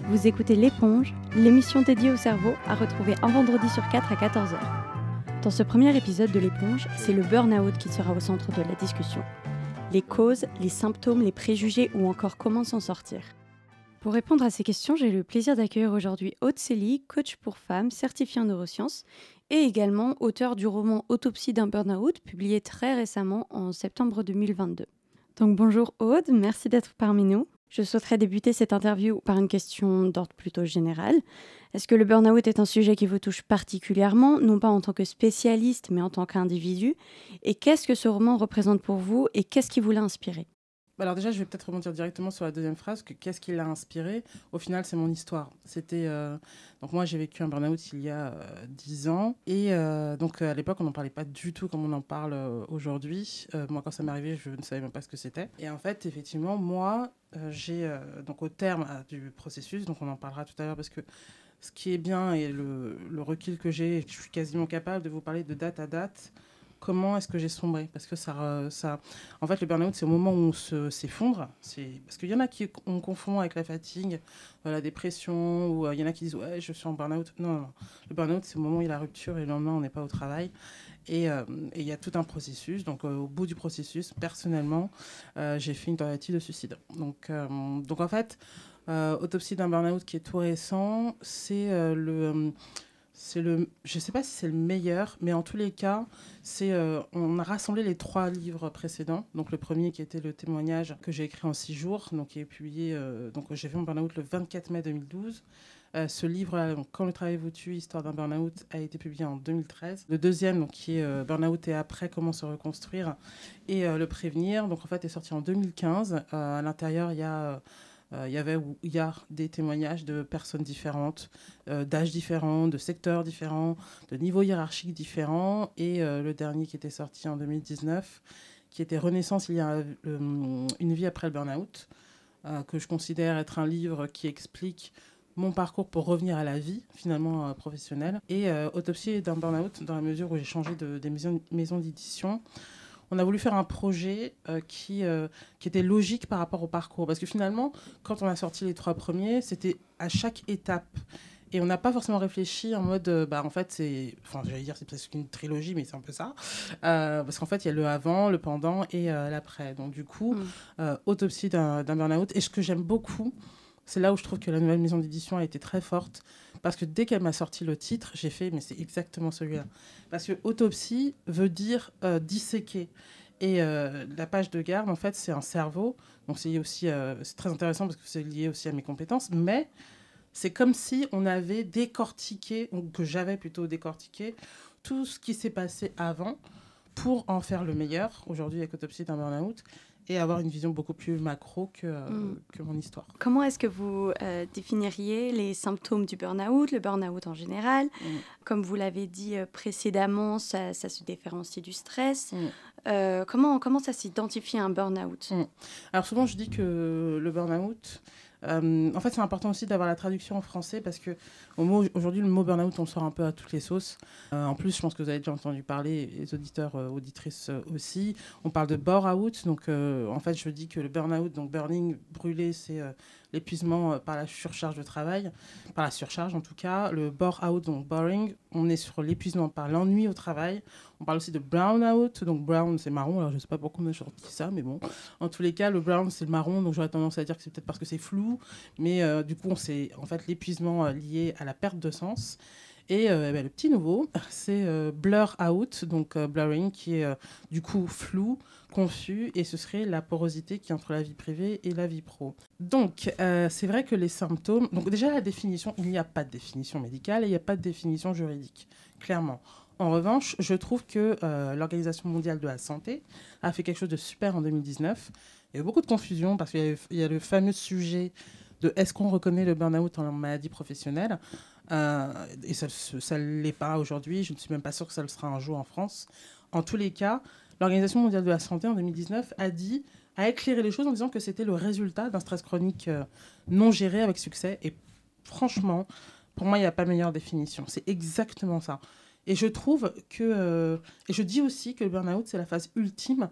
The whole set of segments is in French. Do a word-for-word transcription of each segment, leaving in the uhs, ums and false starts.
Vous écoutez L'Éponge, l'émission dédiée au cerveau à retrouver un vendredi sur quatre à quatorze heures. Dans ce premier épisode de L'Éponge, c'est le burn-out qui sera au centre de la discussion. Les causes, les symptômes, les préjugés ou encore comment s'en sortir. Pour répondre à ces questions, j'ai le plaisir d'accueillir aujourd'hui Aude Célie, coach pour femmes, certifiée en neurosciences et également auteur du roman Autopsie d'un burn-out, publié très récemment en septembre deux mille vingt-deux. Donc bonjour Aude, merci d'être parmi nous. Je souhaiterais débuter cette interview par une question d'ordre plutôt général. Est-ce que le burn-out est un sujet qui vous touche particulièrement, non pas en tant que spécialiste, mais en tant qu'individu? Et qu'est-ce que ce roman représente pour vous et qu'est-ce qui vous l'a inspiré? Alors déjà, je vais peut-être rebondir directement sur la deuxième phrase, que qu'est-ce qui l'a inspiré? Au final, c'est mon histoire. C'était euh... donc moi, j'ai vécu un burn-out il y a euh, dix ans, et euh, donc à l'époque, on n'en parlait pas du tout comme on en parle euh, aujourd'hui. Euh, moi, quand ça m'est arrivé, je ne savais même pas ce que c'était. Et en fait, effectivement, moi, euh, j'ai euh, donc au terme euh, du processus, donc on en parlera tout à l'heure parce que ce qui est bien et le, le recul que j'ai, je suis quasiment capable de vous parler de date à date. Comment est-ce que j'ai sombré? Parce que ça, ça... En fait, le burn-out, c'est au moment où on se, s'effondre. C'est... Parce qu'il y en a qui on confond avec la fatigue, euh, la dépression, ou euh, il y en a qui disent « Ouais, je suis en burn-out ». Non, non, non. Le burn-out, c'est au moment où il y a la rupture et le lendemain, on n'est pas au travail. Et il euh, y a tout un processus. Donc, euh, au bout du processus, personnellement, euh, j'ai fait une tentative de suicide. Donc, euh, donc en fait, euh, Autopsie d'un burn-out qui est tout récent, c'est euh, le... Euh, C'est le, je ne sais pas si c'est le meilleur, mais en tous les cas, c'est, euh, on a rassemblé les trois livres précédents. Donc le premier qui était le témoignage que j'ai écrit en six jours, donc qui est publié, euh, donc j'ai fait mon burn-out le vingt-quatre mai deux mille douze. Euh, ce livre, donc, Quand le travail vous tue, histoire d'un burn-out, a été publié en deux mille treize. Le deuxième, donc, qui est euh, Burn-out et après, comment se reconstruire et euh, le prévenir, donc en fait, est sorti en deux mille quinze. Euh, à l'intérieur, il y a... Euh, Il euh, y avait ou il y a des témoignages de personnes différentes, euh, d'âges différents, de secteurs différents, de niveaux hiérarchiques différents. Et euh, le dernier qui était sorti en deux mille dix-neuf, qui était Renaissance, il y a euh, une vie après le burn-out, euh, que je considère être un livre qui explique mon parcours pour revenir à la vie, finalement, euh, professionnelle. Et euh, Autopsie d'un burn-out, dans la mesure où j'ai changé de, des maisons, maisons d'édition. On a voulu faire un projet euh, qui, euh, qui était logique par rapport au parcours. Parce que finalement, quand on a sorti les trois premiers, c'était à chaque étape. Et on n'a pas forcément réfléchi en mode, euh, bah en fait, c'est, enfin, j'allais dire, c'est presque une trilogie, mais c'est un peu ça. Euh, parce qu'en fait, il y a le avant, le pendant et euh, l'après. Donc, du coup, mmh. euh, Autopsie d'un, d'un burn-out. Et ce que j'aime beaucoup, c'est là où je trouve que la nouvelle maison d'édition a été très forte. Parce que dès qu'elle m'a sorti le titre, j'ai fait, mais c'est exactement celui-là. Parce que autopsie veut dire euh, disséquer. Et euh, la page de garde, en fait, c'est un cerveau. Donc, c'est aussi, euh, c'est très intéressant parce que c'est lié aussi à mes compétences. Mais c'est comme si on avait décortiqué, ou que j'avais plutôt décortiqué, tout ce qui s'est passé avant pour en faire le meilleur, aujourd'hui avec Autopsie d'un burn-out, et avoir une vision beaucoup plus macro que, euh, mmh. que mon histoire. Comment est-ce que vous euh, définiriez les symptômes du burn-out, le burn-out en général? Mmh. Comme vous l'avez dit euh, précédemment, ça, ça se différencie du stress. Mmh. Euh, comment, comment ça s'identifie à un burn-out? Mmh. Alors souvent, je dis que le burn-out... Euh, en fait, c'est important aussi d'avoir la traduction en français parce que au mot, aujourd'hui, le mot burn-out, on le sort un peu à toutes les sauces. Euh, en plus, je pense que vous avez déjà entendu parler, les auditeurs, euh, auditrices euh, aussi. On parle de bore-out. Donc, euh, en fait, je dis que le burn-out, donc burning, brûler, c'est euh, l'épuisement euh, par la surcharge de travail, par la surcharge en tout cas. Le bore-out, donc boring, on est sur l'épuisement par l'ennui au travail. On parle aussi de brown-out. Donc, brown, c'est marron. Alors, je ne sais pas pourquoi on a sorti ça, mais bon. En tous les cas, le brown, c'est le marron. Donc, j'aurais tendance à dire que c'est peut-être parce que c'est flou. Mais euh, du coup, c'est en fait l'épuisement euh, lié à la perte de sens. Et euh, ben, le petit nouveau, c'est euh, blur out, donc euh, blurring, qui est euh, du coup flou, confus, et ce serait la porosité qui est entre la vie privée et la vie pro. Donc, euh, c'est vrai que les symptômes... Donc déjà, la définition, il n'y a pas de définition médicale et il n'y a pas de définition juridique, clairement. En revanche, je trouve que euh, l'Organisation mondiale de la santé a fait quelque chose de super en deux mille dix-neuf. Il y a eu beaucoup de confusion parce qu'il y a, il y a le fameux sujet de est-ce qu'on reconnaît le burn-out en maladie professionnelle euh, et ça ne l'est pas aujourd'hui. Je ne suis même pas sûre que ça le sera un jour en France. En tous les cas, l'Organisation mondiale de la santé en deux mille dix-neuf a dit, a éclairé les choses en disant que c'était le résultat d'un stress chronique euh, non géré avec succès. Et franchement, pour moi, il n'y a pas meilleure définition. C'est exactement ça. Et je trouve que... Euh, et je dis aussi que le burn-out, c'est la phase ultime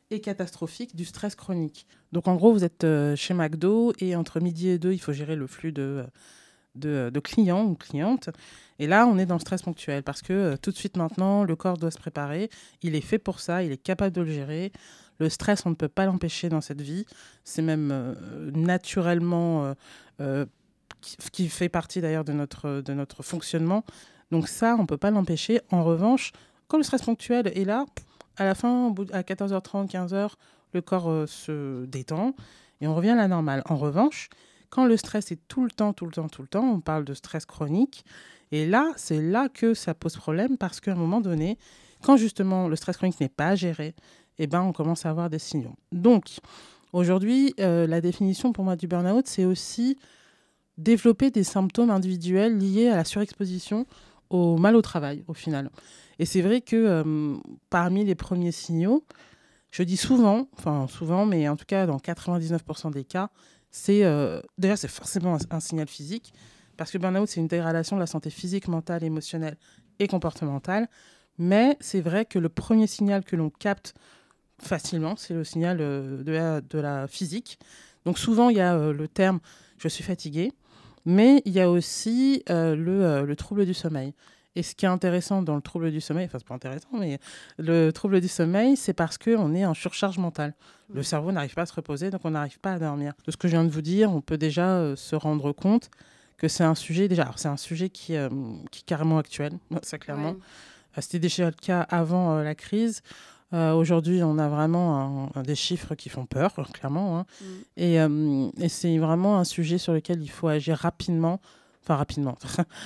et catastrophique du stress chronique. Donc en gros, vous êtes euh, chez McDo et entre midi et deux, il faut gérer le flux de, de, de clients ou clientes. Et là, on est dans le stress ponctuel parce que euh, tout de suite maintenant, le corps doit se préparer. Il est fait pour ça, il est capable de le gérer. Le stress, on ne peut pas l'empêcher dans cette vie. C'est même euh, naturellement euh, euh, qui, qui fait partie d'ailleurs de notre, de notre fonctionnement. Donc ça, on ne peut pas l'empêcher. En revanche, quand le stress ponctuel est là, à la fin, à quatorze heures trente, quinze heures, le corps euh, se détend et on revient à la normale. En revanche, quand le stress est tout le temps, tout le temps, tout le temps, on parle de stress chronique. Et là, c'est là que ça pose problème parce qu'à un moment donné, quand justement le stress chronique n'est pas géré, eh ben, on commence à avoir des signaux. Donc, aujourd'hui, euh, la définition pour moi du burn-out, c'est aussi développer des symptômes individuels liés à la surexposition au mal au travail, au final. Et c'est vrai que euh, parmi les premiers signaux, je dis souvent, enfin souvent, mais en tout cas dans quatre-vingt-dix-neuf pour cent des cas, c'est euh, déjà c'est forcément un, un signal physique, parce que le burn-out, c'est une dégradation de la santé physique, mentale, émotionnelle et comportementale. Mais c'est vrai que le premier signal que l'on capte facilement, c'est le signal euh, de, la, de la physique. Donc souvent, il y a euh, le terme « je suis fatigué », mais il y a aussi euh, le, euh, le trouble du sommeil. Et ce qui est intéressant dans le trouble du sommeil, enfin c'est pas intéressant, mais le trouble du sommeil, c'est parce qu'on est en surcharge mentale. Le cerveau n'arrive pas à se reposer, donc on n'arrive pas à dormir. De ce que je viens de vous dire, on peut déjà euh, se rendre compte que c'est un sujet, déjà, alors c'est un sujet qui, euh, qui est carrément actuel, ça clairement. Ouais. Euh, c'était déjà le cas avant euh, la crise. Euh, aujourd'hui, on a vraiment un, un, des chiffres qui font peur, clairement. Hein. Mm. Et, euh, et c'est vraiment un sujet sur lequel il faut agir rapidement. Enfin, rapidement.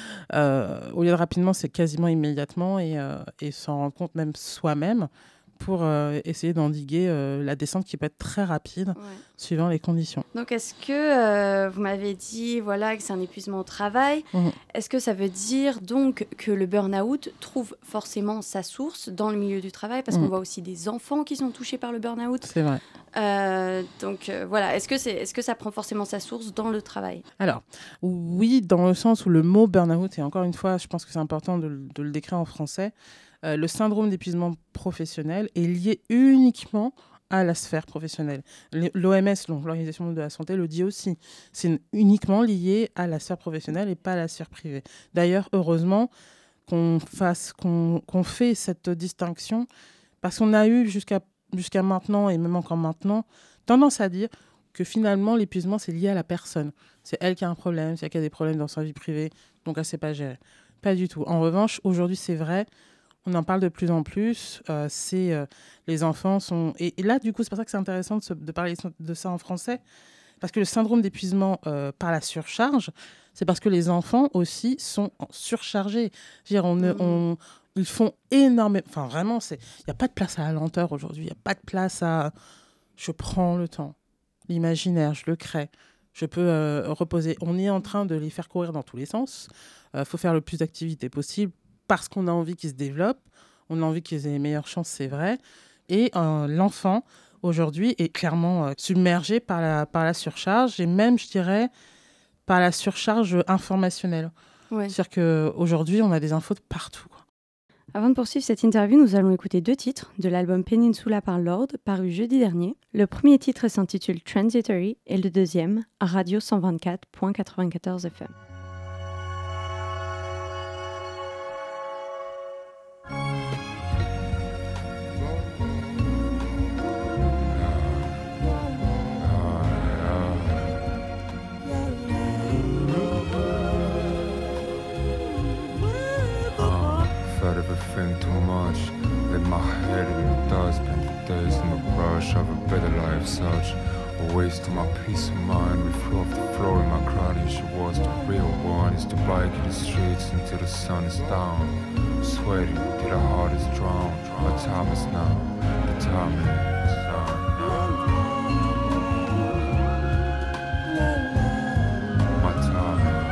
euh, au lieu de rapidement, c'est quasiment immédiatement et, euh, et s'en rendre compte même soi-même pour euh, essayer d'endiguer euh, la descente qui peut être très rapide, ouais. suivant les conditions. Donc, est-ce que euh, vous m'avez dit voilà, que c'est un épuisement au travail, mmh. est-ce que ça veut dire donc que le burn-out trouve forcément sa source dans le milieu du travail? Parce mmh. qu'on voit aussi des enfants qui sont touchés par le burn-out. C'est vrai. Euh, donc, euh, voilà, est-ce que, c'est, est-ce que ça prend forcément sa source dans le travail? Alors, oui, dans le sens où le mot burn-out, et encore une fois, je pense que c'est important de, de le décrire en français, Euh, le syndrome d'épuisement professionnel est lié uniquement à la sphère professionnelle. L'O M S, l'Organisation mondiale de la santé, le dit aussi. C'est uniquement lié à la sphère professionnelle et pas à la sphère privée. D'ailleurs, heureusement qu'on fasse, qu'on, qu'on fait cette distinction parce qu'on a eu jusqu'à, jusqu'à maintenant, et même encore maintenant, tendance à dire que finalement, l'épuisement, c'est lié à la personne. C'est elle qui a un problème, c'est elle qui a des problèmes dans sa vie privée, donc elle ne sait pas gérer. Pas du tout. En revanche, aujourd'hui, c'est vrai, on en parle de plus en plus. Euh, c'est, euh, les enfants sont... Et, et là, du coup, c'est pour ça que c'est intéressant de, se, de parler de ça en français. Parce que le syndrome d'épuisement euh, par la surcharge, c'est parce que les enfants aussi sont surchargés. Je veux dire, on, mmh. on, ils font énormément... Enfin, vraiment, il n'y a pas de place à la lenteur aujourd'hui. Il n'y a pas de place à... Je prends le temps. L'imaginaire, je le crée. Je peux euh, reposer. On est en train de les faire courir dans tous les sens. Il euh, faut faire le plus d'activités possible parce qu'on a envie qu'ils se développent, on a envie qu'ils aient les meilleures chances, c'est vrai. Et euh, l'enfant, aujourd'hui, est clairement euh, submergé par la, par la surcharge, et même, je dirais, par la surcharge informationnelle. Ouais. C'est-à-dire qu'aujourd'hui, on a des infos de partout, quoi. Avant de poursuivre cette interview, nous allons écouter deux titres de l'album Peninsula par Lord, paru jeudi dernier. Le premier titre s'intitule Transitory, et le deuxième, Radio cent vingt-quatre virgule quatre-vingt-quatorze F M. Everything too much, let my head in the dust, spend the days in the rush of a better life, such a waste of my peace of mind. We flew off the floor in my crowd, and she was the real one. It's the bike in the streets until the sun is down, sweating till the heart is drowned. My time is now, the time is now. My time is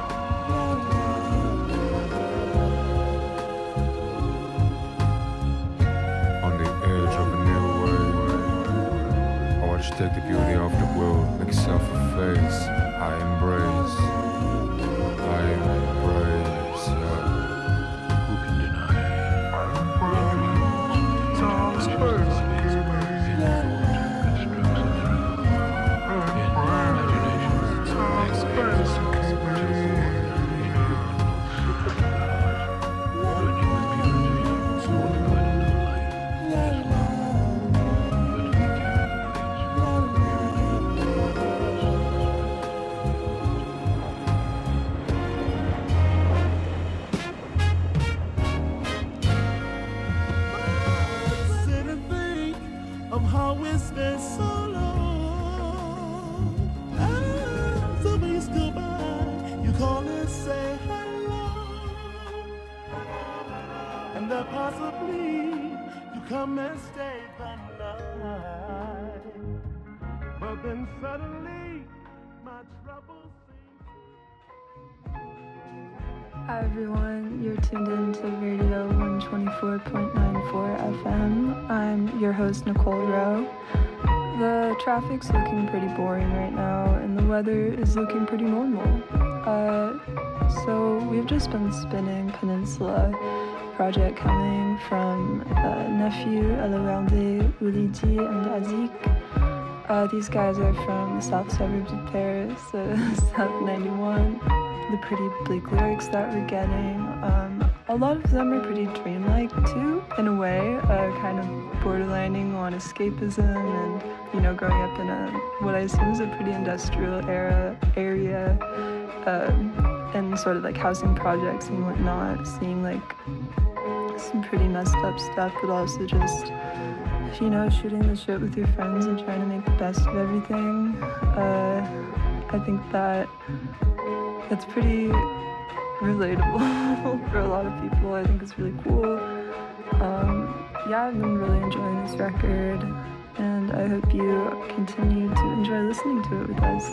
take the beauty of the world, make yourself a face. I embrace, I embrace, yeah. Who can deny? Thomas Bird. call and say hello, and that possibly you come and stay the night. But then suddenly my troubles seem to... Hi everyone, you're tuned in to Radio one twenty-four point nine four F M. I'm your host Nicole Rowe. The traffic's looking pretty boring right now and the weather is looking pretty normal. Uh, so we've just been spinning Peninsula, project coming from uh, Nephew, Elewelde, Uliji and Azik. Uh, these guys are from the south suburbs of Paris, uh, South ninety-one. The pretty bleak lyrics that we're getting, um, a lot of them are pretty dreamlike too, in a way, uh, kind of borderlining on escapism and, you know, growing up in a, what I assume is a pretty industrial era area, um, and sort of like housing projects and whatnot, seeing like some pretty messed up stuff, but also just, you know, shooting the shit with your friends and trying to make the best of everything. Uh, I think that it's pretty relatable for a lot of people. I think it's really cool. Um, yeah, I've been really enjoying this record, and I hope you continue to enjoy listening to it with us.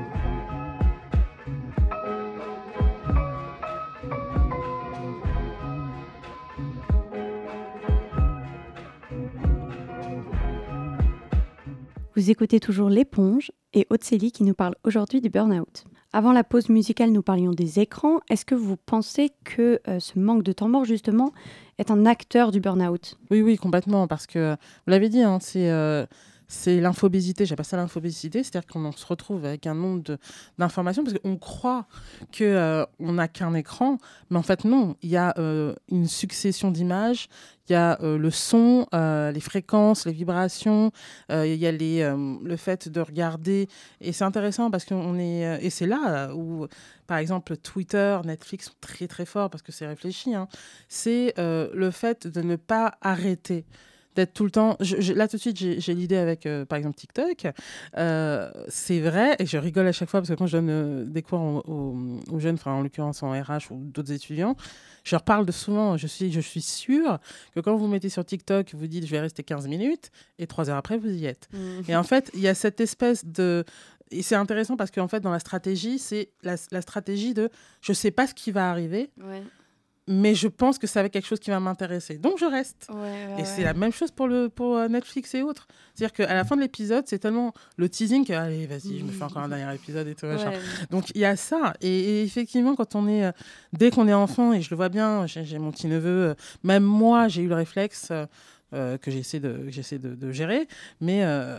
Vous écoutez toujours L'Éponge et Aude-Célie qui nous parle aujourd'hui du burn-out. Avant la pause musicale, nous parlions des écrans. Est-ce que vous pensez que euh, ce manque de temps mort, justement, est un acteur du burn-out ? Oui, oui, complètement, parce que, vous l'avez dit, hein, c'est, euh, c'est l'infobésité, j'appelle ça l'infobésité, c'est-à-dire qu'on se retrouve avec un nombre de, d'informations, parce qu'on croit qu'on euh, n'a qu'un écran, mais en fait non, il y a euh, une succession d'images, il y a euh, le son, euh, les fréquences, les vibrations, euh, il y a les, euh, le fait de regarder. Et c'est intéressant parce qu'on est... Et c'est là où, par exemple, Twitter, Netflix sont très très forts parce que c'est réfléchi. Hein. C'est euh, le fait de ne pas arrêter. D'être tout le temps... Je, je, là, tout de suite, j'ai, j'ai l'idée avec, euh, par exemple, TikTok. Euh, c'est vrai, et je rigole à chaque fois, parce que quand je donne euh, des cours aux, aux, aux jeunes, enfin, en l'occurrence en R H ou d'autres étudiants, je leur parle de souvent, je suis, je suis sûre que quand vous mettez sur TikTok, vous dites « je vais rester quinze minutes » et trois heures après, vous y êtes. Mmh. Et en fait, il y a cette espèce de... Et c'est intéressant parce qu'en fait, dans la stratégie, c'est la, la stratégie de « je ne sais pas ce qui va arriver ouais. ». Mais je pense que c'est avec quelque chose qui va m'intéresser. Donc, je reste. Ouais, ouais, et ouais. c'est la même chose pour, le, pour Netflix et autres. C'est-à-dire qu'à la fin de l'épisode, c'est tellement le teasing que, allez, vas-y, je me fais encore un dernier épisode et tout. Ouais. Donc, il y a ça. Et, et effectivement, quand on est... Euh, dès qu'on est enfant, et je le vois bien, j'ai, j'ai mon petit-neveu, euh, même moi, j'ai eu le réflexe euh, que j'essaie de, que j'essaie de, de gérer. Mais... Euh,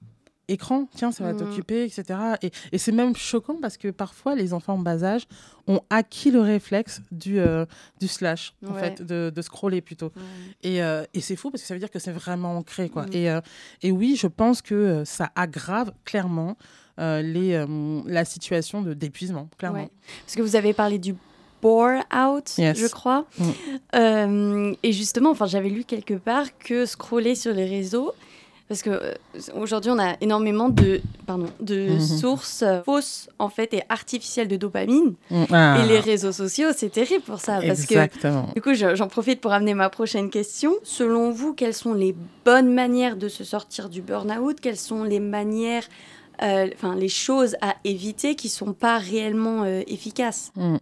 écran, tiens, ça va mmh. t'occuper, et cetera. Et, et c'est même choquant parce que parfois, les enfants en bas âge ont acquis le réflexe du, euh, du slash, ouais. en fait, de, de scroller plutôt. Ouais. Et, euh, et c'est fou parce que ça veut dire que c'est vraiment ancré, quoi. Mmh. Et, euh, et oui, je pense que ça aggrave clairement euh, les, euh, la situation de, d'épuisement, clairement. Ouais. Parce que vous avez parlé du bore-out, yes. je crois. Mmh. Euh, et justement, enfin, j'avais lu quelque part que scroller sur les réseaux... Parce qu'aujourd'hui, euh, on a énormément de, pardon, de mmh. sources euh, fausses en fait, et artificielles de dopamine. Mmh. Ah. Et les réseaux sociaux, c'est terrible pour ça. Parce Exactement. Que, du coup, je, j'en profite pour amener ma prochaine question. Selon vous, quelles sont les bonnes manières de se sortir du burn-out ? Quelles sont les manières, euh, enfin, les choses à éviter qui ne sont pas réellement euh, efficaces ? mmh.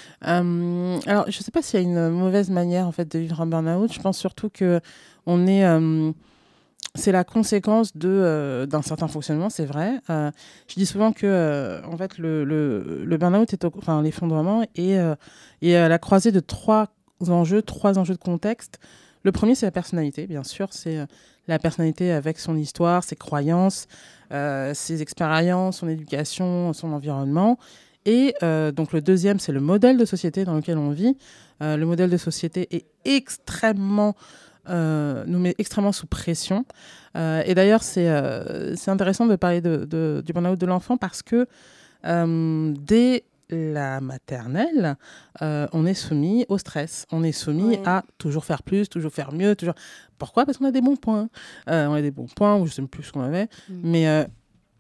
euh, Alors, je ne sais pas s'il y a une mauvaise manière en fait, de vivre un burn-out. Je pense surtout qu'on est... Euh, c'est la conséquence de, euh, d'un certain fonctionnement, c'est vrai. Euh, je dis souvent que euh, en fait, le, le, le burn-out, est au, enfin, l'effondrement, est, euh, est à la croisée de trois enjeux, trois enjeux de contexte. Le premier, c'est la personnalité, bien sûr. C'est euh, la personnalité avec son histoire, ses croyances, euh, ses expériences, son éducation, son environnement. Et euh, donc, le deuxième, c'est le modèle de société dans lequel on vit. Euh, le modèle de société est extrêmement... Euh, nous met extrêmement sous pression. Euh, et d'ailleurs, c'est, euh, c'est intéressant de parler de, de, du burn-out de l'enfant parce que euh, dès la maternelle, euh, on est soumis au stress. On est soumis oui. à toujours faire plus, toujours faire mieux. Toujours... Pourquoi ? Parce qu'on a des bons points. Euh, on a des bons points, ou je ne sais plus ce qu'on avait. Mm. Mais... Euh,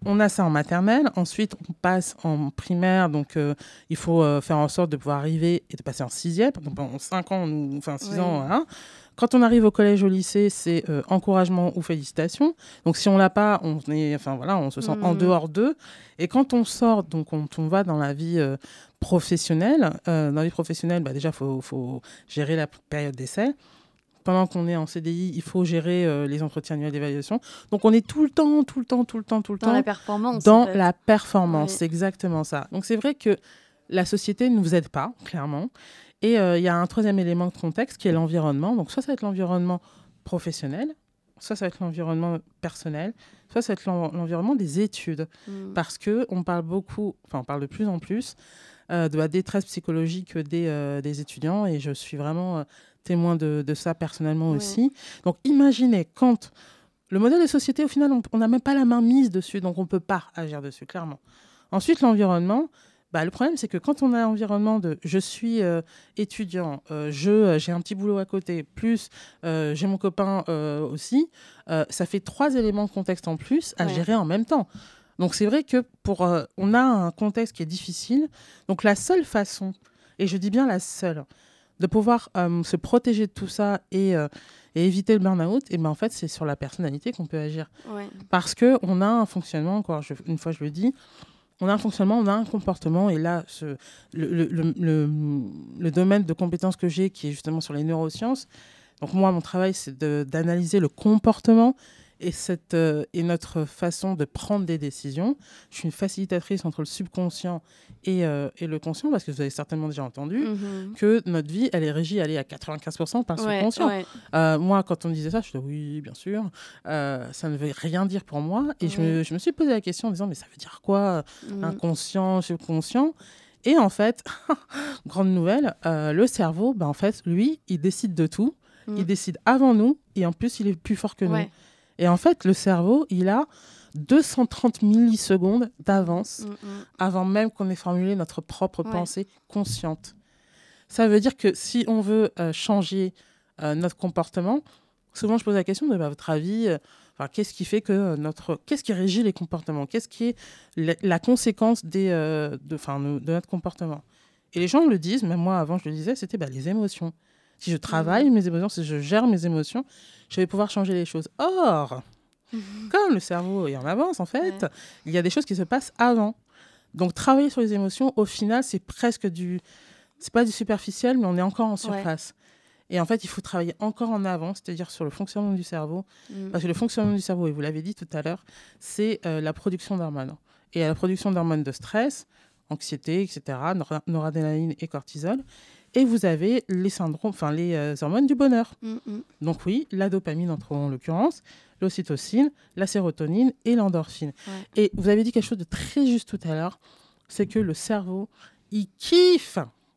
on a ça en maternelle. Ensuite, on passe en primaire. Donc, euh, il faut euh, faire en sorte de pouvoir arriver et de passer en sixième. Donc, en cinq ans, nous, enfin six Oui. ans, voilà. Quand on arrive au collège, au lycée, c'est euh, encouragement ou félicitations. Donc, si on l'a pas, on est, enfin voilà, on se sent Mhm. en dehors d'eux. Et quand on sort, donc quand on va dans la vie euh, professionnelle, euh, dans la vie professionnelle, bah, déjà, il faut, faut gérer la période d'essai. Pendant qu'on est en C D I, il faut gérer euh, les entretiens annuels d'évaluation. Donc, on est tout le temps, tout le temps, tout le temps, tout le Dans temps la performance. dans en fait. la performance. Oui. C'est exactement ça. Donc, c'est vrai que la société ne nous aide pas, clairement. Et euh, il y a un troisième élément de contexte qui est l'environnement. Donc, soit ça va être l'environnement professionnel, soit ça va être l'environnement personnel, soit ça va être l'en- l'environnement des études. Mm. Parce qu'on parle beaucoup, enfin, on parle de plus en plus euh, de la détresse psychologique des, euh, des étudiants. Et je suis vraiment euh, témoin de, de ça personnellement Ouais. aussi. Donc, imaginez quand le modèle de société, au final, on n'a même pas la main mise dessus, donc on ne peut pas agir dessus, clairement. Ensuite, l'environnement. Bah, le problème, c'est que quand on a un environnement de je suis euh, étudiant, euh, je, euh, j'ai un petit boulot à côté, plus euh, j'ai mon copain euh, aussi, euh, ça fait trois éléments de contexte en plus à Ouais. gérer en même temps. Donc, c'est vrai que pour, euh, on a un contexte qui est difficile. Donc, la seule façon, et je dis bien la seule, de pouvoir euh, se protéger de tout ça et, euh, et éviter le burn-out, et ben, en fait, c'est sur la personnalité qu'on peut agir. Ouais. Parce qu'on a un fonctionnement, encore je- une fois je le dis, on a un fonctionnement, on a un comportement. Et là, ce, le, le, le, le, le domaine de compétences que j'ai, qui est justement sur les neurosciences, donc moi, mon travail, c'est de, d'analyser le comportement et, cette, euh, et notre façon de prendre des décisions. Je suis une facilitatrice entre le subconscient et, euh, et le conscient, parce que vous avez certainement déjà entendu Mhm. que notre vie, elle est régie, elle est à quatre-vingt-quinze pour cent par le Ouais, subconscient. ouais. Euh, moi, quand on me disait ça, je disais oui, bien sûr. Euh, ça ne veut rien dire pour moi. Et je, me, je me suis posé la question en disant, mais ça veut dire quoi, Mm. inconscient, subconscient? Et en fait, grande nouvelle, euh, le cerveau, ben, en fait, lui, il décide de tout. Mm. Il décide avant nous. Et en plus, il est plus fort que Ouais. nous. Et en fait, le cerveau, il a deux cent trente millisecondes d'avance Mm, mm. avant même qu'on ait formulé notre propre Ouais. pensée consciente. Ça veut dire que si on veut euh, changer euh, notre comportement, souvent je pose la question de, bah, à votre avis, euh, enfin, qu'est-ce qui fait que euh, notre, qu'est-ce qui régit les comportements, qu'est-ce qui est la, la conséquence des, euh, de, enfin, de, de notre comportement. Et les gens le disent, même moi avant je le disais, c'était bah, les émotions. Si je travaille mes émotions, si je gère mes émotions, je vais pouvoir changer les choses. Or, comme le cerveau est en avance, en fait, Ouais. il y a des choses qui se passent avant. Donc, travailler sur les émotions, au final, c'est presque du... C'est pas du superficiel, mais on est encore en surface. Et en fait, il faut travailler encore en avant, c'est-à-dire sur le fonctionnement du cerveau. Mm. Parce que le fonctionnement du cerveau, et vous l'avez dit tout à l'heure, c'est euh, la production d'hormones. Et la production d'hormones de stress, anxiété, et cetera, nor- noradrénaline et cortisol. Et vous avez les syndromes, enfin les euh, hormones du bonheur. Mm, mm. Donc oui, la dopamine entre en l'occurrence, l'ocytocine, la sérotonine et l'endorphine. Ouais. Et vous avez dit quelque chose de très juste tout à l'heure, c'est que le cerveau, il kiffe,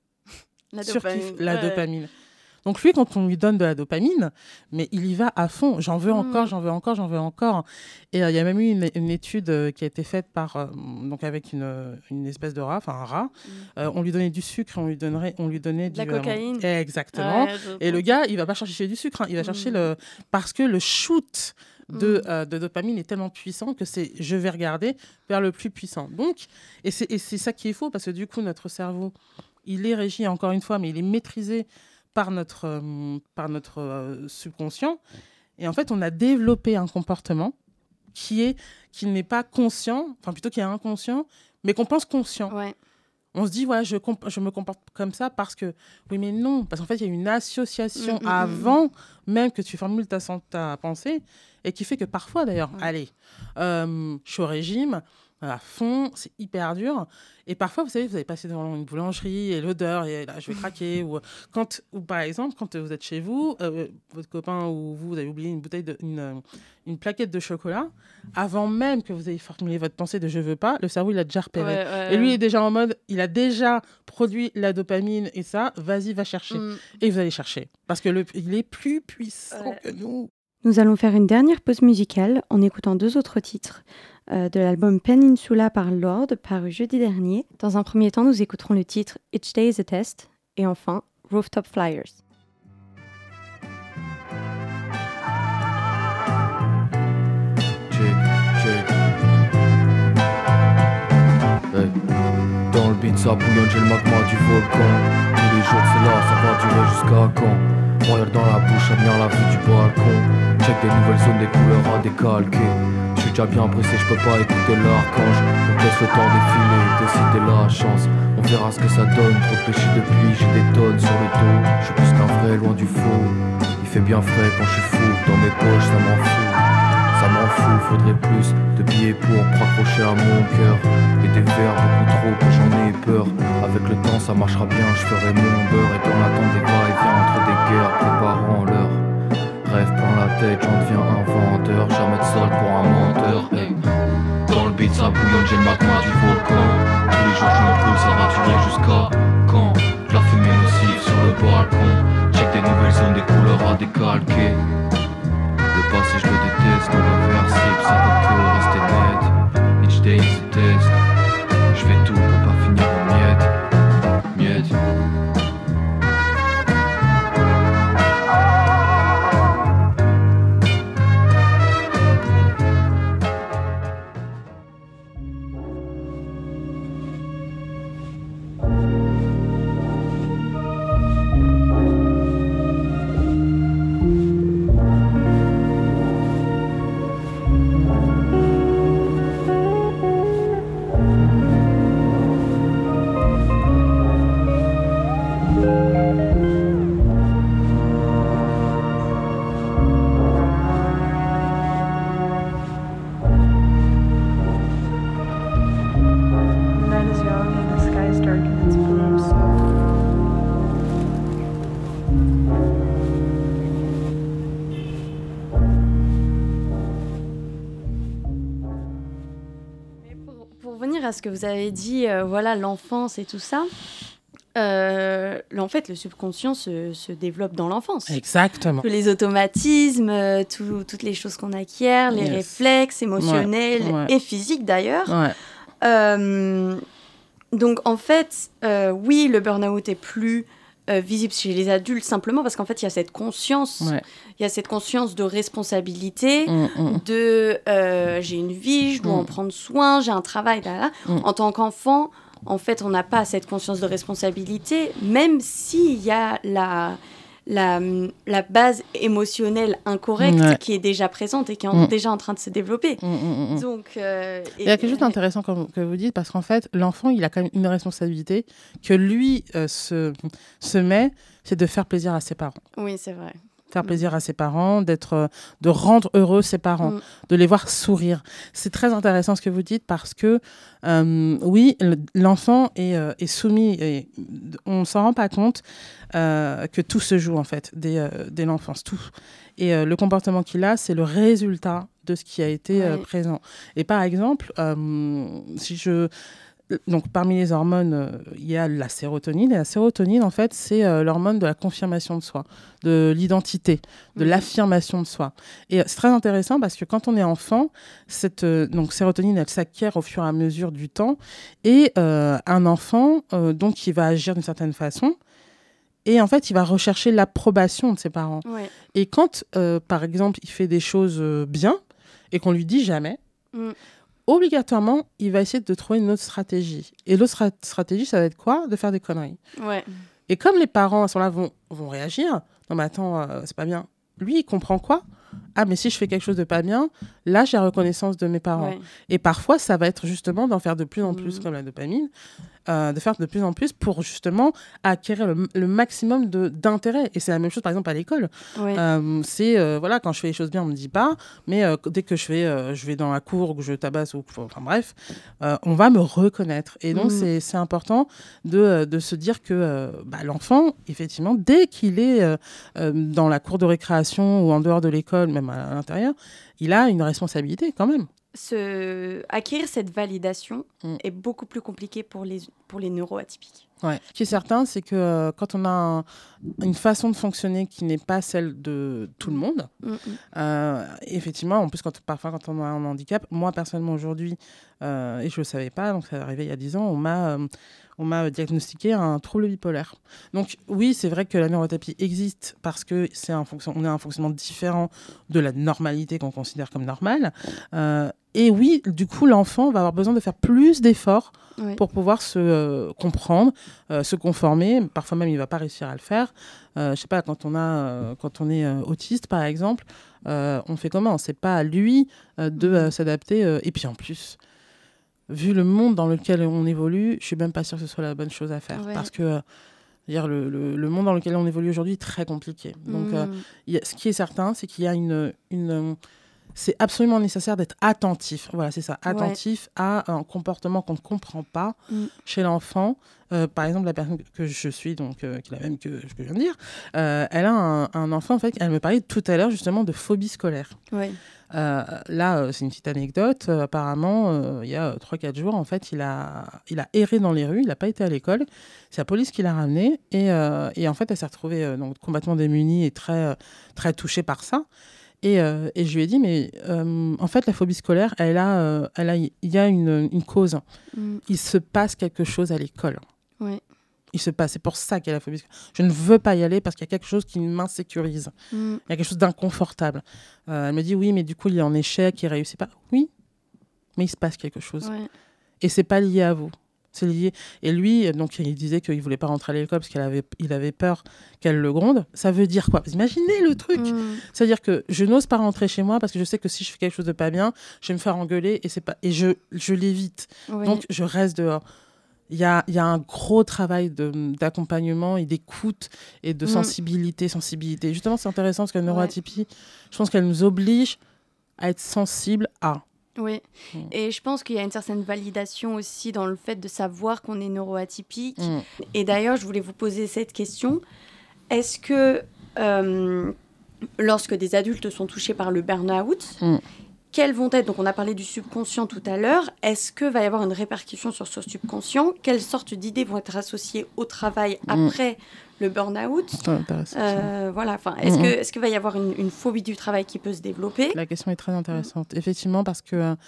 La surkiffe dopamine. la Ouais. dopamine. Donc lui, quand on lui donne de la dopamine, mais il y va à fond. J'en veux Mm. encore, j'en veux encore, j'en veux encore. Et euh, il y a même eu une, une étude euh, qui a été faite par, euh, donc avec une, euh, une espèce de rat, enfin un rat. Mm. Euh, on lui donnait du sucre, on lui, donnerait, on lui donnait De la du... euh, cocaïne. exactement. Ouais, je Et le pense. gars, il va pas chercher du sucre, hein, il va Mm. chercher le... Parce que le shoot de, Mm. euh, de dopamine est tellement puissant que c'est je vais regarder vers le plus puissant. Donc, et c'est, et c'est ça qui est faux, parce que du coup, notre cerveau, il est régi, encore une fois, mais il est maîtrisé par notre, euh, par notre euh, subconscient. Et en fait, on a développé un comportement qui, est, qui n'est pas conscient, enfin plutôt qui est inconscient, mais qu'on pense conscient. Ouais. On se dit, ouais, je, comp- je me comporte comme ça parce que... Oui, mais non, parce qu'en fait, il y a une association Mm, mm, mm, avant même que tu formules ta, sen- ta pensée et qui fait que parfois, d'ailleurs, Ouais. allez, euh, je suis au régime, à fond, c'est hyper dur. Et parfois, vous savez, vous avez passé devant une boulangerie et l'odeur, et là, je vais craquer. ou, quand, ou par exemple, quand vous êtes chez vous, euh, votre copain ou vous, vous avez oublié une bouteille, de, une, euh, une plaquette de chocolat, avant même que vous ayez formulé votre pensée de « je veux pas », le cerveau, il a déjà repéré. Ouais, ouais. Et lui, il est déjà en mode, il a déjà produit la dopamine et ça, vas-y, va chercher. Mm. Et vous allez chercher. Parce que le, il est plus puissant Ouais. que nous. Nous allons faire une dernière pause musicale en écoutant deux autres titres euh, de l'album Peninsula par Lorde, paru jeudi dernier. Dans un premier temps, nous écouterons le titre Each Day is a Test et enfin Rooftop Flyers. Jake, Jake. pizza bouillante, j'ai le magma du volcan. Tous les jours c'est là, ça va durer jusqu'à quand? Broyeur dans la bouche, admire la vue du balcon. Check des nouvelles zones, des couleurs à décalquer. J'suis déjà bien pressé, j'peux pas écouter l'archange. Donc laisse le temps défiler, décider la chance. On verra ce que ça donne, trop de péché de pluie, j'ai des tonnes sur le dos. J'suis plus qu'un vrai, loin du faux. Il fait bien frais quand j'suis fou, dans mes poches ça m'en fout. Ça m'en fout, faudrait plus de billets pour raccrocher à mon cœur. Et des verres beaucoup trop que j'en ai peur. Avec le temps ça marchera bien, j'ferai mon beurre. Et dans l'attente des va-et-vient entre des guerres, les parents leur rêve plein la tête, j'en deviens inventeur. Jamais de sol pour un menteur, hey. Dans le beat ça bouillonne, j'ai le magma du volcan. Tous les jours je me pose, ça va durer jusqu'à quand? De la fumée nocive sur le balcon. Check des nouvelles zones, des couleurs à décalquer. Le passé je le déteste, non réversible, ça peut que rester net. Each day is a test. Je fais tout pour pas finir en miettes. Miettes. Night is young and the sky is dark and it's blue, so Mais pour, pour revenir à ce que vous avez dit, euh, voilà, l'enfance et tout ça, euh, en fait, le subconscient se, se développe dans l'enfance. Exactement. Tous les automatismes, euh, tout- toutes les choses qu'on acquiert, les Yes. réflexes émotionnels Ouais, ouais. et physiques d'ailleurs. Ouais. Euh, donc en fait, euh, oui, le burn-out est plus euh, visible chez les adultes simplement parce qu'en fait, il y a cette conscience, Ouais. il y a cette conscience de responsabilité, Mm, mm. de euh, j'ai une vie, je dois Mm. en prendre soin, j'ai un travail, là, là. Mm. En tant qu'enfant, en fait, on n'a pas cette conscience de responsabilité, même s'il y a la, la, la base émotionnelle incorrecte Ouais. qui est déjà présente et qui est en- Mm. déjà en train de se développer. Mm, mm, mm. Donc, euh, Il y a quelque chose d'intéressant comme- que vous dites, parce qu'en fait, l'enfant, il a quand même une responsabilité que lui euh, se, se met, c'est de faire plaisir à ses parents. Oui, c'est vrai. Faire plaisir à ses parents, d'être, euh, de rendre heureux ses parents, Mm. de les voir sourire. C'est très intéressant ce que vous dites parce que, euh, oui, le- l'enfant est, euh, est soumis, et on ne s'en rend pas compte euh, que tout se joue en fait, dès, euh, dès l'enfance, tout. Et euh, le comportement qu'il a, c'est le résultat de ce qui a été euh, Ouais. présent. Et par exemple, euh, si je... Donc, parmi les hormones, euh, il y a la sérotonine. Et la sérotonine, en fait, c'est euh, l'hormone de la confirmation de soi, de l'identité, de Mhm. l'affirmation de soi. Et euh, c'est très intéressant parce que quand on est enfant, cette euh, donc, sérotonine, elle s'acquiert au fur et à mesure du temps. Et euh, un enfant, euh, donc, il va agir d'une certaine façon. Et en fait, il va rechercher l'approbation de ses parents. Ouais. Et quand, euh, par exemple, il fait des choses euh, bien et qu'on lui dit jamais, Mm. obligatoirement, il va essayer de trouver une autre stratégie. Et l'autre stra- stratégie, ça va être quoi? De faire des conneries. Ouais. Et comme les parents à ce moment-là vont, vont réagir, non mais attends, euh, c'est pas bien. Lui, il comprend quoi? Ah, mais si je fais quelque chose de pas bien, là, j'ai la reconnaissance de mes parents. Ouais. Et parfois, ça va être justement d'en faire de plus en plus, Mhm. comme la dopamine, euh, de faire de plus en plus pour justement acquérir le, le maximum de- d'intérêt. Et c'est la même chose, par exemple, à l'école. Ouais. Euh, c'est, euh, voilà, quand je fais les choses bien, on me dit pas, mais euh, dès que je vais, euh, je vais dans la cour ou que je tabasse, ou, enfin bref, euh, on va me reconnaître. Et donc, Mhm. c'est, c'est important de, euh, de se dire que euh, bah, l'enfant, effectivement, dès qu'il est euh, euh, dans la cour de récréation ou en dehors de l'école, même à l'intérieur, il a une responsabilité quand même. Se... Acquérir cette validation Mm. est beaucoup plus compliqué pour les, pour les neuroatypiques. Ouais. Ce qui est certain, c'est que euh, quand on a un- une façon de fonctionner qui n'est pas celle de tout le monde, Mm, mm. euh, effectivement, en plus, quand, parfois, quand on a un handicap, moi, personnellement, aujourd'hui, euh, et je ne le savais pas, donc ça est arrivé il y a dix ans, on m'a, euh, on m'a diagnostiqué un trouble bipolaire. Donc oui, c'est vrai que la neuroatypie existe parce que c'est un fonction- on a un fonctionnement différent de la normalité qu'on considère comme normale. Euh, et oui, du coup, l'enfant va avoir besoin de faire plus d'efforts Ouais. pour pouvoir se euh, comprendre, euh, se conformer. Parfois même, il ne va pas réussir à le faire. Euh, je ne sais pas, quand on, a, euh, quand on est euh, autiste, par exemple, euh, on fait comment ? Ce n'est pas à lui euh, de euh, s'adapter. Euh, et puis en plus, vu le monde dans lequel on évolue, je ne suis même pas sûre que ce soit la bonne chose à faire. Ouais. Parce que euh, dire, le, le, le monde dans lequel on évolue aujourd'hui est très compliqué. Donc, Mmh. euh, y a, ce qui est certain, c'est qu'il y a une... une c'est absolument nécessaire d'être attentif. Voilà, c'est ça. Attentif ouais. à un comportement qu'on ne comprend pas mm. chez l'enfant. Euh, par exemple, la personne que je suis, donc, euh, qui est la même que je viens de dire, euh, elle a un, un enfant, en fait, elle me parlait tout à l'heure, justement, de phobie scolaire. Ouais. Euh, là, euh, c'est une petite anecdote. Euh, apparemment, euh, il y a trois quatre jours, en fait, il a, il a erré dans les rues. Il n'a pas été à l'école. C'est la police qui l'a ramené. Et, euh, et en fait, elle s'est retrouvée euh, donc, complètement démunie et très, euh, très touchée par ça. Et, euh, et je lui ai dit, mais euh, en fait, la phobie scolaire, elle a, euh, elle a, il y a une, une cause. Mm. Il se passe quelque chose à l'école. Ouais. Il se passe, c'est pour ça qu'il y a la phobie scolaire. Je ne veux pas y aller parce qu'il y a quelque chose qui m'insécurise. Mm. Il y a quelque chose d'inconfortable. Euh, elle me dit, oui, mais du coup, il est en échec, il ne réussit pas. Oui, mais il se passe quelque chose. Ouais. Et ce n'est pas lié à vous. C'est lié. Et lui, donc, il disait qu'il ne voulait pas rentrer à l'école parce qu'il avait, il avait peur qu'elle le gronde. Ça veut dire quoi ? Imaginez le truc. Mmh. C'est-à-dire que je n'ose pas rentrer chez moi parce que je sais que si je fais quelque chose de pas bien, je vais me faire engueuler et, c'est pas... et je, je l'évite. Oui. Donc, je reste dehors. Il y a, il y a un gros travail de, d'accompagnement et d'écoute et de mmh. sensibilité, sensibilité. Justement, c'est intéressant parce que la neuroatypie, ouais. je pense qu'elle nous oblige à être sensible à... Oui, mmh. et je pense qu'il y a une certaine validation aussi dans le fait de savoir qu'on est neuroatypique. Mmh. Et d'ailleurs, je voulais vous poser cette question. Est-ce que euh, lorsque des adultes sont touchés par le burn-out, mmh. quels vont être, donc on a parlé du subconscient tout à l'heure, est-ce qu'il va y avoir une répercussion sur ce subconscient ? Quelles sortes d'idées vont être associées au travail mmh. après le burn-out ? euh, voilà, enfin, est-ce, mmh. que, est-ce qu'il va y avoir une, une phobie du travail qui peut se développer ? La question est très intéressante, mmh. effectivement, parce que euh,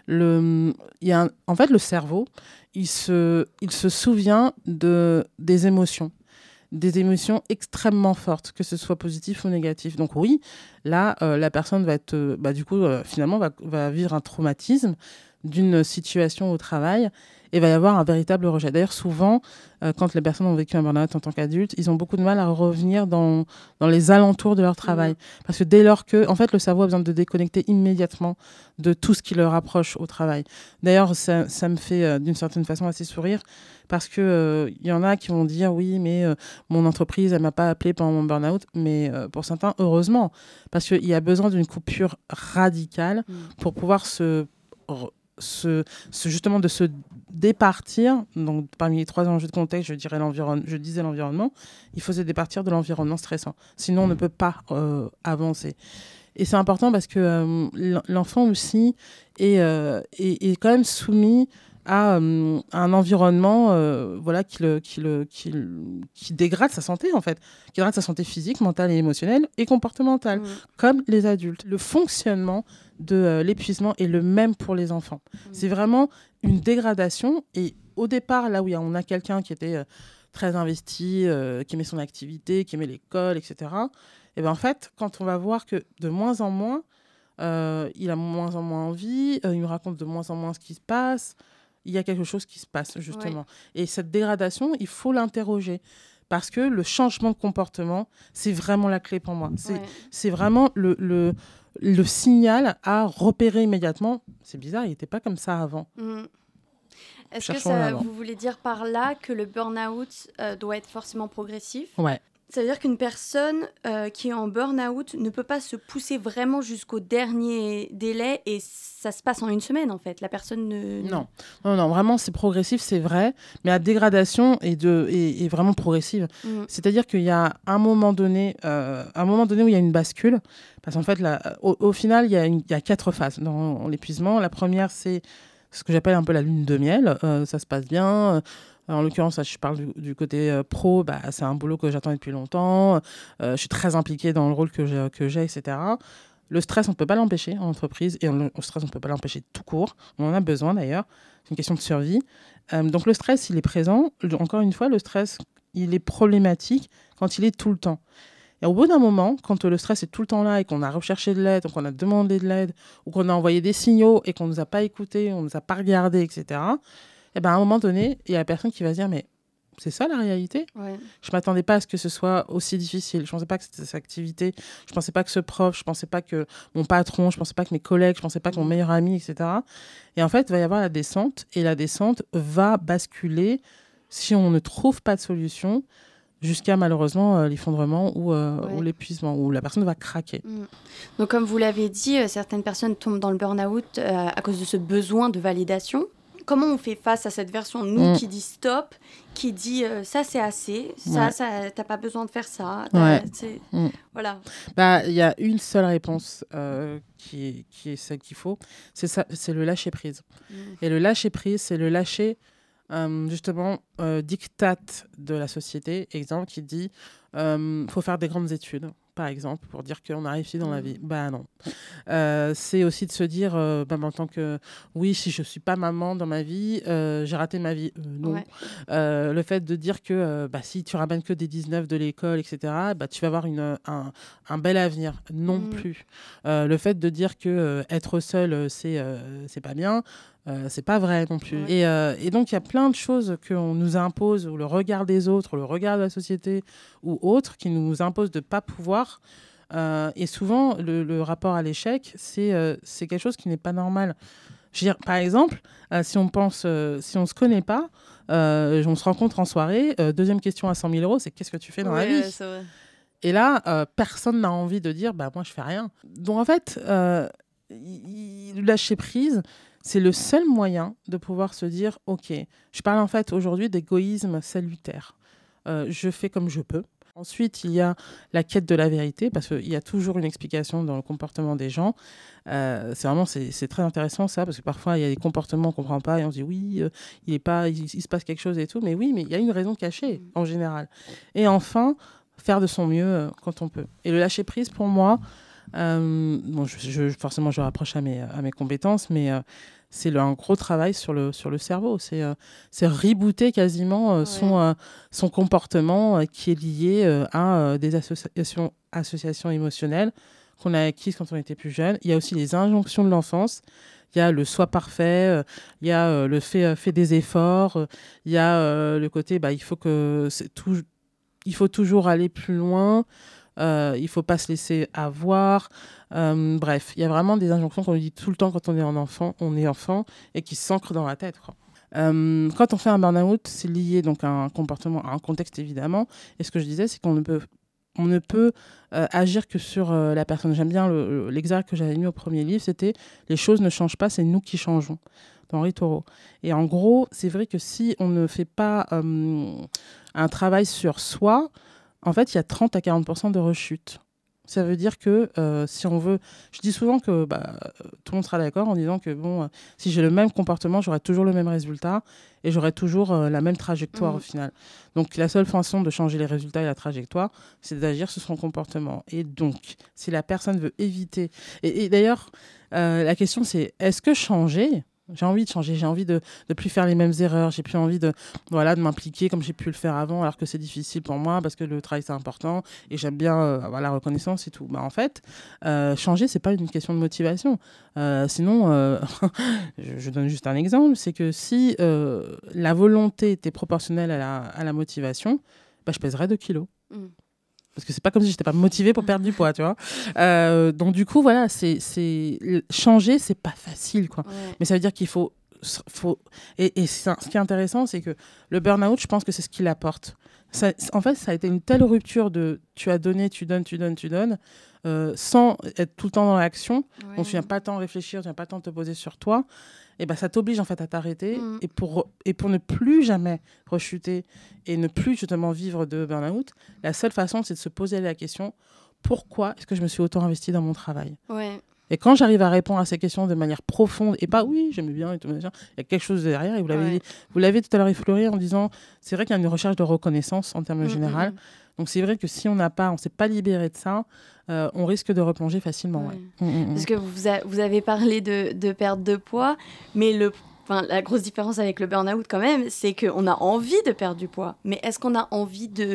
le, y a un, en fait, le cerveau, il se, il se souvient de, des émotions. des émotions extrêmement fortes, que ce soit positif ou négatif. Donc oui, là, euh, la personne va être, euh, bah, du coup, euh, finalement, va, va vivre un traumatisme d'une situation au travail et va y avoir un véritable rejet. D'ailleurs, souvent, euh, quand les personnes ont vécu un burn-out en tant qu'adultes, ils ont beaucoup de mal à revenir dans, dans les alentours de leur travail. Mmh. Parce que dès lors que, en fait, le cerveau a besoin de déconnecter immédiatement de tout ce qui le rapproche au travail. D'ailleurs, ça, ça me fait, euh, d'une certaine façon, assez sourire parce qu'il euh, y en a qui vont dire « Oui, mais euh, mon entreprise, elle ne m'a pas appelé pendant mon burn-out. » Mais euh, pour certains, heureusement, parce qu'il y a besoin d'une coupure radicale mmh. pour pouvoir se... Se, se, justement de se départir, donc parmi les trois enjeux de contexte, je, dirais l'environnement, je disais l'environnement, il faut se départir de l'environnement stressant. Sinon, on ne peut pas euh, avancer. Et c'est important parce que euh, l'enfant aussi est, euh, est, est quand même soumis à, euh, à un environnement euh, voilà, qui, le, qui, le, qui, le, qui dégrade sa santé, en fait, qui dégrade sa santé physique, mentale et émotionnelle et comportementale, mmh. comme les adultes. Le fonctionnement de euh, l'épuisement est le même pour les enfants. Mmh. C'est vraiment une dégradation. Et au départ, là où on a quelqu'un qui était euh, très investi, euh, qui aimait son activité, qui aimait l'école, et cetera, et bien en fait, quand on va voir que de moins en moins, euh, il a moins en moins envie, euh, il me raconte de moins en moins ce qui se passe, il y a quelque chose qui se passe, justement. Ouais. Et cette dégradation, il faut l'interroger. Parce que le changement de comportement, c'est vraiment la clé pour moi. C'est, ouais. c'est vraiment le, le, le signal à repérer immédiatement. C'est bizarre, il n'était pas comme ça avant. Mmh. Est-ce Cherchons que ça, vous voulez dire par là que le burn-out euh, doit être forcément progressif ? Ouais. Ça veut dire qu'une personne euh, qui est en burn-out ne peut pas se pousser vraiment jusqu'au dernier délai et ça se passe en une semaine, en fait. La personne ne... Non, non, non vraiment, c'est progressif, c'est vrai, mais la dégradation est, de, est, est vraiment progressive. Mmh. C'est-à-dire qu'il y a un moment donné, euh, un moment donné où il y a une bascule, parce qu'en fait, là, au, au final, il y, a une, il y a quatre phases dans l'épuisement. La première, c'est ce que j'appelle un peu la lune de miel. Euh, ça se passe bien. En l'occurrence, je parle du, du côté euh, pro, bah, c'est un boulot que j'attends depuis longtemps. Euh, je suis très impliquée dans le rôle que j'ai, que j'ai, et cetera. Le stress, on ne peut pas l'empêcher en entreprise. Et le stress, on ne peut pas l'empêcher tout court. On en a besoin d'ailleurs. C'est une question de survie. Euh, donc le stress, il est présent. Encore une fois, le stress, il est problématique quand il est tout le temps. Et au bout d'un moment, quand le stress est tout le temps là et qu'on a recherché de l'aide, qu'on a demandé de l'aide, ou qu'on a envoyé des signaux et qu'on ne nous a pas écoutés, on ne nous a pas regardés, et cetera, et ben à un moment donné, il y a la personne qui va se dire « mais c'est ça la réalité ?» Ouais. Je ne m'attendais pas à ce que ce soit aussi difficile. Je ne pensais pas que c'était cette activité. Je ne pensais pas que ce prof, je ne pensais pas que mon patron, je ne pensais pas que mes collègues, je ne pensais pas que mon meilleur ami, et cetera. Et en fait, il va y avoir la descente. Et la descente va basculer si on ne trouve pas de solution jusqu'à malheureusement euh, l'effondrement ou, euh, Ouais. ou l'épuisement, où la personne va craquer. Mm. Donc, comme vous l'avez dit, euh, certaines personnes tombent dans le burn-out euh, à cause de ce besoin de validation. Comment on fait face à cette version, nous, Mm. qui dit stop, qui dit euh, ça c'est assez, ça, Ouais. ça t'as pas besoin de faire ça. t'as- Ouais. c'est- Mm. Voilà. Bah, il y a une seule réponse euh, qui, est, qui est celle qu'il faut, c'est, ça, c'est le lâcher-prise. Mm. Et le lâcher-prise, c'est le lâcher, euh, justement, euh, diktat de la société, exemple, qui dit euh, faut faire des grandes études, par exemple, pour dire qu'on a réussi dans la Mm. vie. Bah non. Euh, c'est aussi de se dire, euh, bah, en tant que, oui, si je ne suis pas maman dans ma vie, euh, j'ai raté ma vie. Euh, non. Ouais. Euh, le fait de dire que euh, bah, si tu ramènes que des dix-neuf de l'école, et cetera, bah, tu vas avoir une, un, un bel avenir. Non Mm. plus. Euh, le fait de dire que euh, être seul, euh, c'est, euh, c'est pas bien, euh, c'est pas vrai non plus. Ouais. Et, euh, et donc, il y a plein de choses qu'on nous impose, ou le regard des autres, le regard de la société, ou autres, qui nous imposent de ne pas pouvoir. Euh, et souvent, le, le rapport à l'échec, c'est, euh, c'est quelque chose qui n'est pas normal. Je veux dire, par exemple, euh, si on pense, euh, si on ne se connaît pas, euh, on se rencontre en soirée, euh, deuxième question à cent mille euros, c'est qu'est-ce que tu fais dans Ouais, la vie? ouais, c'est vrai. Et là, euh, personne n'a envie de dire, bah moi je fais rien. Donc en fait, euh, y- y- lâcher prise, c'est le seul moyen de pouvoir se dire, ok, je parle en fait aujourd'hui d'égoïsme salutaire. Euh, je fais comme je peux. Ensuite, il y a la quête de la vérité, parce qu'il y a toujours une explication dans le comportement des gens. Euh, c'est vraiment c'est, c'est très intéressant ça, parce que parfois il y a des comportements qu'on ne comprend pas et on se dit oui, euh, il, est pas, il, il se passe quelque chose et tout, mais oui, mais il y a une raison cachée en général. Et enfin, faire de son mieux euh, quand on peut. Et le lâcher prise pour moi, euh, bon, je, je, forcément je rapproche à mes, à mes compétences, mais euh, c'est le, un gros travail sur le, sur le cerveau. C'est, euh, c'est rebooter quasiment euh, Ouais. son, euh, son comportement euh, qui est lié euh, à euh, des associations, associations émotionnelles qu'on a acquises quand on était plus jeune. Il y a aussi les injonctions de l'enfance. Il y a le soi parfait, euh, il y a euh, le fait, euh, fait des efforts, euh, il y a euh, le côté bah, il faut que c'est tout, il faut toujours aller plus loin. Euh, il ne faut pas se laisser avoir. Euh, bref, il y a vraiment des injonctions qu'on nous dit tout le temps quand on est, en enfant, on est enfant et qui s'ancrent dans la tête, quoi. Euh, quand on fait un burn-out, c'est lié donc à un comportement, à un contexte évidemment. Et ce que je disais, c'est qu'on ne peut, on ne peut euh, agir que sur euh, la personne. J'aime bien le, le, l'exergue que j'avais mis au premier livre, c'était « Les choses ne changent pas, c'est nous qui changeons » d'Henri Thoreau. Et en gros, c'est vrai que si on ne fait pas euh, un travail sur soi, en fait, il y a trente à quarante pour cent de rechute. Ça veut dire que euh, si on veut... Je dis souvent que bah, tout le monde sera d'accord en disant que bon, euh, si j'ai le même comportement, j'aurai toujours le même résultat et j'aurai toujours euh, la même trajectoire Mmh. au final. Donc, la seule façon de changer les résultats et la trajectoire, c'est d'agir sur son comportement. Et donc, si la personne veut éviter... Et, et d'ailleurs, euh, la question, c'est est-ce que changer... J'ai envie de changer, j'ai envie de ne plus faire les mêmes erreurs, j'ai plus envie de, voilà, de m'impliquer comme j'ai pu le faire avant, alors que c'est difficile pour moi parce que le travail c'est important et j'aime bien euh, avoir la reconnaissance et tout. Bah, en fait, euh, changer, c'est pas une question de motivation. Euh, sinon, euh, je, je donne juste un exemple, c'est que si euh, la volonté était proportionnelle à la, à la motivation, bah, je pèserais deux kilos. Mm. Parce que c'est pas comme si j'étais pas motivée pour perdre du poids, tu vois. Euh, donc du coup, voilà, c'est, c'est... changer, c'est pas facile, quoi. Ouais. Mais ça veut dire qu'il faut... faut... Et, et ça, ce qui est intéressant, c'est que le burn-out, je pense que c'est ce qu'il apporte. Ça, en fait, ça a été une telle rupture de tu as donné, tu donnes, tu donnes, tu donnes, euh, sans être tout le temps dans l'action. Ouais. Donc tu n'as pas le temps de réfléchir, tu n'as pas le temps de te poser sur toi. Et ben, ça t'oblige en fait à t'arrêter. Mm. Et, pour, et pour ne plus jamais rechuter et ne plus justement vivre de burn-out, la seule façon, c'est de se poser la question pourquoi est-ce que je me suis autant investie dans mon travail ? Ouais. Et quand j'arrive à répondre à ces questions de manière profonde, et pas oui, j'aimais bien et tout, machin, il y a quelque chose derrière. Et vous l'avez, Ouais. dit, vous l'avez tout à l'heure effleuré en disant c'est vrai qu'il y a une recherche de reconnaissance en termes Mm, généraux. mm, mm. Donc c'est vrai que si on n'a pas, on ne s'est pas libéré de ça, euh, on risque de replonger facilement. Ouais. Ouais. Mm, mm, mm. Parce que vous, a- vous avez parlé de, de perte de poids, mais le, enfin, la grosse différence avec le burn-out quand même, c'est qu'on a envie de perdre du poids. Mais est-ce qu'on a envie de,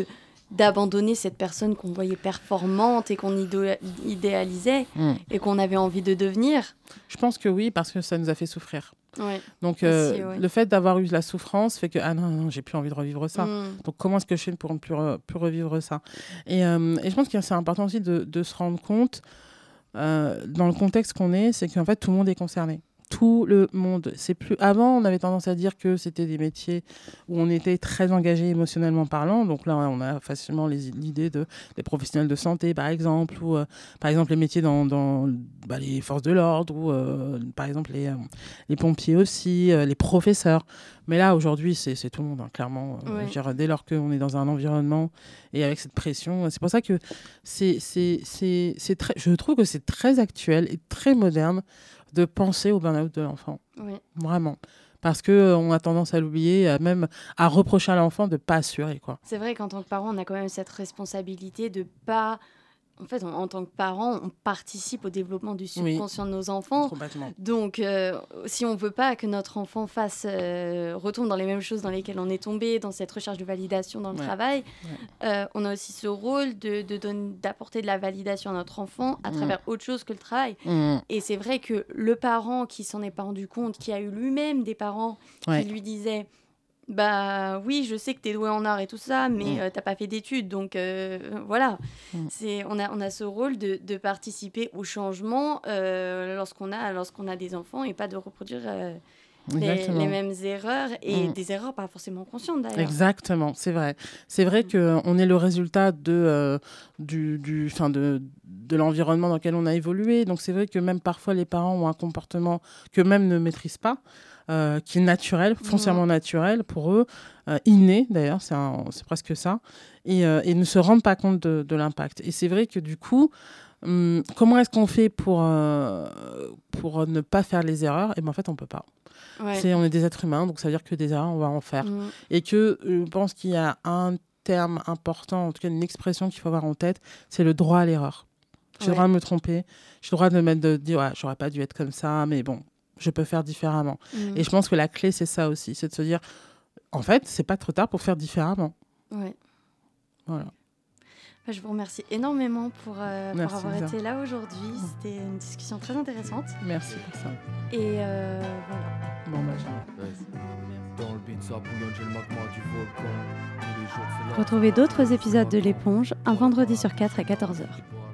d'abandonner cette personne qu'on voyait performante et qu'on ido- idéalisait Mm. et qu'on avait envie de devenir. Je pense que oui, parce que ça nous a fait souffrir. Ouais. Donc, euh, Aussi, ouais. le fait d'avoir eu la souffrance fait que, ah non, non, j'ai plus envie de revivre ça. Mm. Donc, comment est-ce que je fais pour ne plus, re- plus revivre ça et, euh, et je pense que c'est important aussi de, de se rendre compte, euh, dans le contexte qu'on est, c'est qu'en fait, tout le monde est concerné. Tout le monde. C'est plus... Avant, on avait tendance à dire que c'était des métiers où on était très engagé émotionnellement parlant. Donc là, on a facilement les... l'idée de... des professionnels de santé, par exemple, ou euh, par exemple les métiers dans, dans bah, les forces de l'ordre, ou euh, par exemple les, euh, les pompiers aussi, euh, les professeurs. Mais là, aujourd'hui, c'est, c'est tout le monde, hein, clairement. Euh, Ouais. je veux dire, dès lors qu'on est dans un environnement et avec cette pression, c'est pour ça que c'est, c'est, c'est, c'est très... je trouve que c'est très actuel et très moderne de penser au burn-out de l'enfant. Ouais. Vraiment. Parce qu'on a tendance à l'oublier, à même à reprocher à l'enfant de ne pas assurer, quoi. C'est vrai qu'en tant que parent, on a quand même cette responsabilité de pas... En fait, on- en tant que parent, on participe au développement du subconscient de nos enfants. Complètement. Donc, euh, si on veut pas que notre enfant fasse, euh, retombe dans les mêmes choses dans lesquelles on est tombé, dans cette recherche de validation dans le Ouais. travail, Ouais. euh, on a aussi ce rôle de, de donner, d'apporter de la validation à notre enfant à Mm. travers autre chose que le travail. Mmh. Et c'est vrai que le parent qui s'en est pas rendu compte, qui a eu lui-même des parents Ouais. qui lui disaient bah oui, je sais que tu es doué en art et tout ça, mais Mm. euh, t'as pas fait d'études, donc euh, voilà. Mm. C'est, on, a, on a ce rôle de, de participer au changement euh, lorsqu'on, a, lorsqu'on a des enfants et pas de reproduire euh, les, Exactement. les mêmes erreurs et Mm. des erreurs pas forcément conscientes d'ailleurs. Exactement, c'est vrai. C'est vrai qu'on est le résultat de, euh, du, du, fin de, de l'environnement dans lequel on a évolué. Donc c'est vrai que même parfois les parents ont un comportement qu'eux-mêmes ne maîtrisent pas, euh, qui est naturel, foncièrement naturel pour eux, euh, inné d'ailleurs, c'est, un, c'est presque ça, et, euh, et ne se rendent pas compte de, de l'impact. Et c'est vrai que du coup, hum, comment est-ce qu'on fait pour, euh, pour ne pas faire les erreurs ? Et bien en fait, on ne peut pas. Ouais. C'est, on est des êtres humains, donc ça veut dire que des erreurs, on va en faire. Mm. Et que euh, je pense qu'il y a un terme important, en tout cas une expression qu'il faut avoir en tête, c'est le droit à l'erreur. J'ai Ouais. le droit de me tromper, j'ai le droit de me mettre de dire ouais, j'aurais pas dû être comme ça, mais bon, je peux faire différemment. Mm. Et je pense que la clé, c'est ça aussi, c'est de se dire, en fait, c'est pas trop tard pour faire différemment. Ouais. Voilà. Bah, je vous remercie énormément pour, euh, pour Merci, avoir Lisa. été là aujourd'hui. C'était une discussion très intéressante. Merci pour ça. Et euh, voilà. Bon, bah, j'ai- Dans le beat, ça bouillonne, j'ai le magma du volcan. Tous les jours, c'est là. Retrouvez d'autres épisodes de L'Éponge un vendredi sur quatre à quatorze heures.